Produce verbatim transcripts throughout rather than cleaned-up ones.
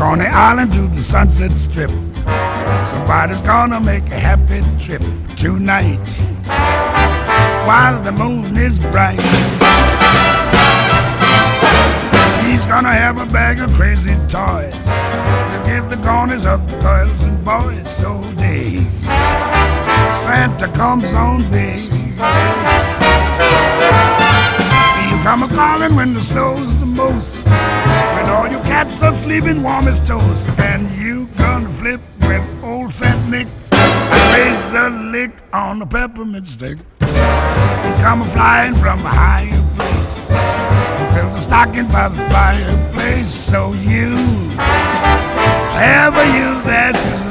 Coney Island to the Sunset Strip. Somebody's gonna make a happy trip tonight while the moon is bright. He's gonna have a bag of crazy toys to give the corners of the girls and boys. So day Santa comes on big. You come a-calling when the snow's the most, when all your cats are sleeping warm as toast, and you gonna flip when old Saint Nick plays a lick on the peppermint stick. You come a-flying from a higher place and fill the stocking by the fireplace. So you, ever you that's good.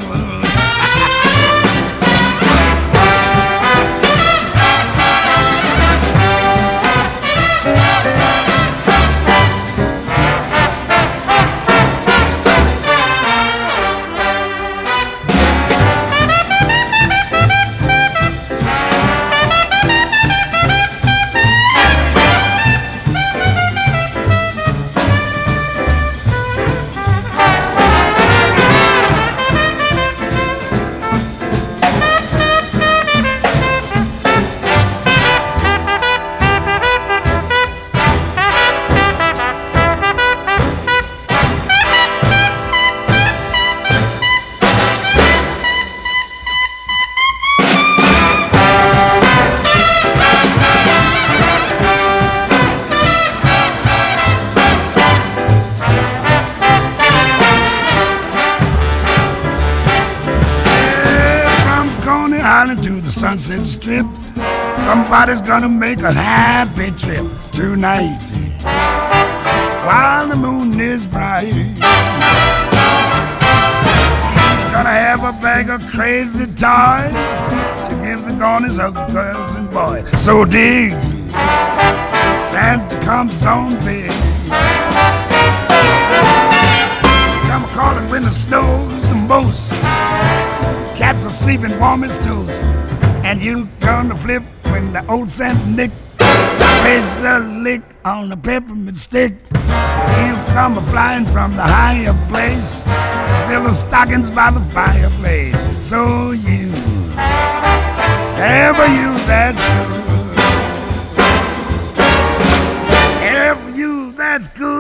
Island to the Sunset Strip. Somebody's gonna make a happy trip tonight while the moon is bright. He's gonna have a bag of crazy toys to give the corners of the girls and boys. So dig, Santa comes on big. Come a-calling when the snow's the most, cats are sleeping warm as toast, and you gonna flip when the old Saint Nick plays a lick on the peppermint stick. You come a-flying from the higher place, fill the stockings by the fireplace. So you, ever you that's good, ever you that's good.